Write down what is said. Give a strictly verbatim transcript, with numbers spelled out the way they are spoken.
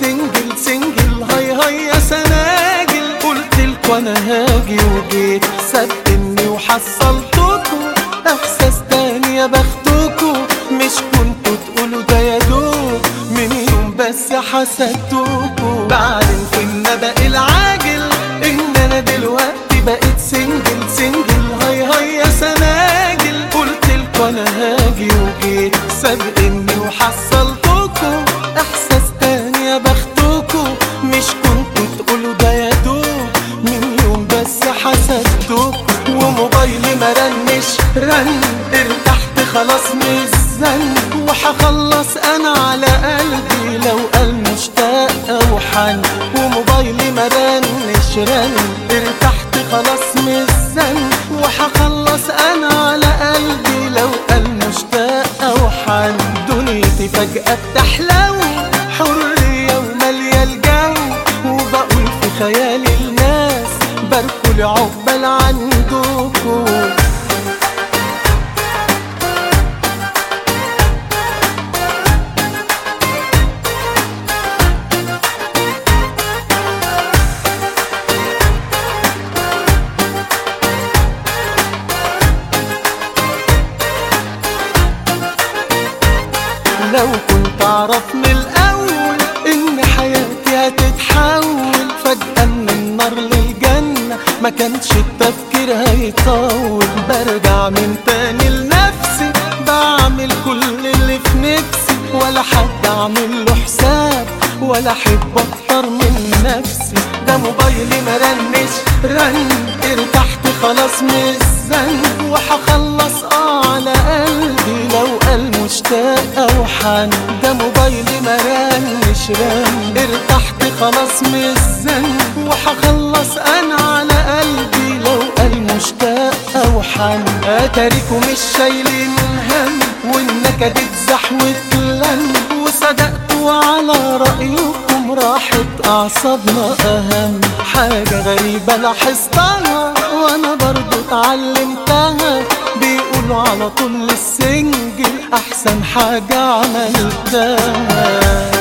سنجل سنجل هاي هاي يا سناجل. قلتلكوا انا هاجي وجيت صدقني وحصلتكوا احساس تاني يا بختكوا. مش كنتوا تقولوا ده يا دوب من يوم بس حسدتكوا. بعدين في النبأ العاجل ان انا دلوقتي بقيت سنجل سنجل هاي هاي يا سناجل. قلتلكوا انا هاجي وجيت صدقني وحصلتكوا احساس تاني يا بختكوا. مش كنتوا تقولوا ده يا دوب من يوم بس حسدتكوا. وموبايلي مرنش رن ارتحت خلاص مش زن. وحخلص انا على قلبي لو قال مشتاق او حن. وموبايلي مرنش رن ارتحت خلاص مش زن. وحخلص انا على قلبي لو قال مشتاق او حن. دنيتي فجأة بتحلو حرية ومالية الجو. وبقول في خيالي الناس باركولي عقبال عندكوا. لو كنت اعرف من الاول ان حياتي هتتحول فجأة من النار للجنة ما كانش التفكير هيطول. برجع من تاني لنفسي بعمل كل اللي في نفسي. ولا حد اعمل له حساب ولا احب اكتر من نفسي. ده موبايلي مرنش رن ارتحت خلاص مش زن. وحخلص اه على قلبي لو قال مشتاق او حن. ده موبايلي مرنش رن ارتحت خلاص مش زن. وحخلص انا على قلبي لو قال مشتاق او حن. اتاريكوا مش شايلين هم والنكد اتزاح واتلم. وصدقتوا على رأيكم راحت اعصابنا اهم. حاجة غريبة لاحظتها وانا برضو اتعلمتها. بيقولوا على طول السنجل احسن حاجة عملتها.